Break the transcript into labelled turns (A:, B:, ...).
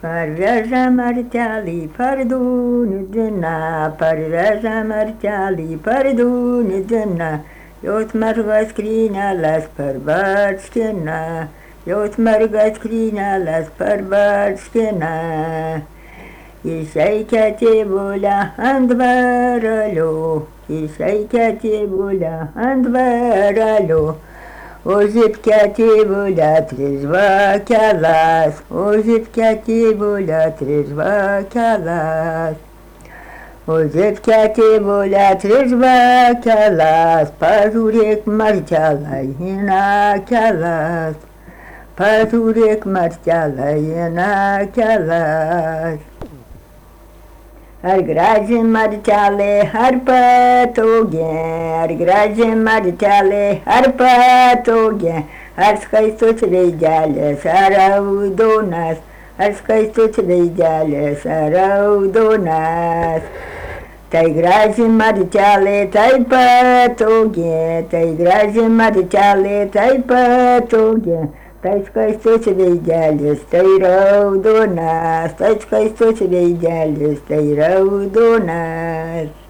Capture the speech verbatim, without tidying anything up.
A: Parveža martelį pardūnių diena, parveža martelį pardūnių diena, jos mergas skryneles parbarškina, jos mergas skryneles parbarškina. Išeikia tėvulė ant dvarelio, išeikia tėvulė ant dvarelio. Užipkę tėvulę tris žvakeles, užipkę tėvulę tris žvakeles. Užipkę tėvulę tris žvakeles, pažiūrėk martelę į nakeles, pažiūrėk martelę į nakeles. Ar graži martelė, ar patogi, ar graži martelė, ar patogi, ar skaistus veidelis, ar raudonas, ar skaistus veidelis, ar raudonas. Tai graži martelė, tai patogi, tai graži martelė, tai patogi. Tai skaistus veidelis, tai raudonas, tai skaistus veidelis, tai raudonas.